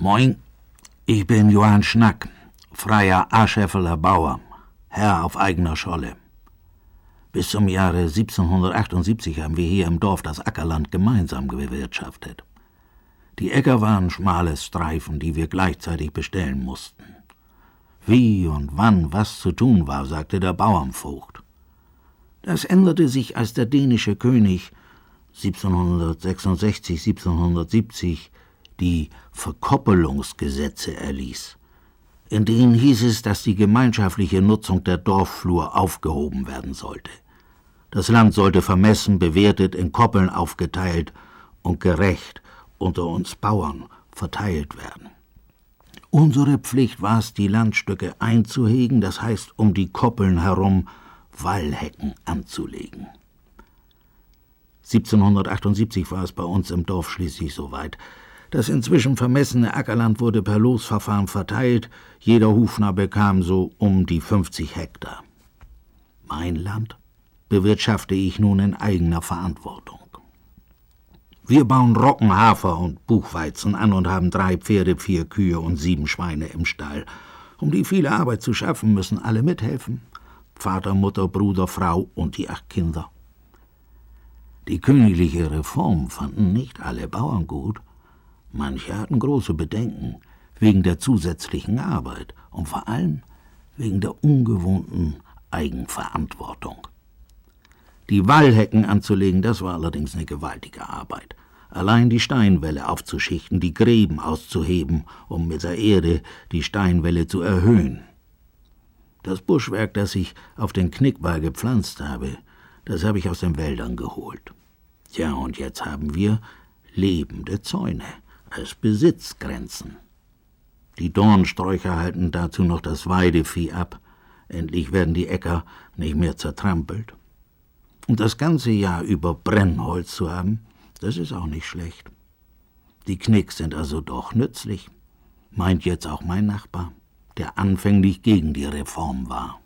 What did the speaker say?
Moin, ich bin Johann Schnack, freier Ascheffeler Bauer, Herr auf eigener Scholle. Bis zum Jahre 1778 haben wir hier im Dorf das Ackerland gemeinsam bewirtschaftet. Die Äcker waren schmale Streifen, die wir gleichzeitig bestellen mussten. Wie und wann was zu tun war, sagte der Bauernvogt. Das änderte sich, als der dänische König 1766, 1770 die Verkoppelungsgesetze erließ. In denen hieß es, dass die gemeinschaftliche Nutzung der Dorfflur aufgehoben werden sollte. Das Land sollte vermessen, bewertet, in Koppeln aufgeteilt und gerecht unter uns Bauern verteilt werden. Unsere Pflicht war es, die Landstücke einzuhegen, das heißt, um die Koppeln herum Wallhecken anzulegen. 1778 war es bei uns im Dorf schließlich soweit. Das inzwischen vermessene Ackerland wurde per Losverfahren verteilt, jeder Hufner bekam so um die 50 Hektar. Mein Land bewirtschafte ich nun in eigener Verantwortung. Wir bauen Roggen, Hafer und Buchweizen an und haben 3 Pferde, 4 Kühe und 7 Schweine im Stall. Um die viele Arbeit zu schaffen, müssen alle mithelfen. Vater, Mutter, Bruder, Frau und die 8 Kinder. Die königliche Reform fanden nicht alle Bauern gut. Manche hatten große Bedenken wegen der zusätzlichen Arbeit und vor allem wegen der ungewohnten Eigenverantwortung. Die Wallhecken anzulegen, das war allerdings eine gewaltige Arbeit. Allein die Steinwälle aufzuschichten, die Gräben auszuheben, um mit der Erde die Steinwälle zu erhöhen. Das Buschwerk, das ich auf den Knickball gepflanzt habe, das habe ich aus den Wäldern geholt. Ja, und jetzt haben wir lebende Zäune als Besitzgrenzen. Die Dornsträucher halten dazu noch das Weidevieh ab. Endlich werden die Äcker nicht mehr zertrampelt. Und das ganze Jahr über Brennholz zu haben, das ist auch nicht schlecht. Die Knicks sind also doch nützlich, meint jetzt auch mein Nachbar, der anfänglich gegen die Reform war.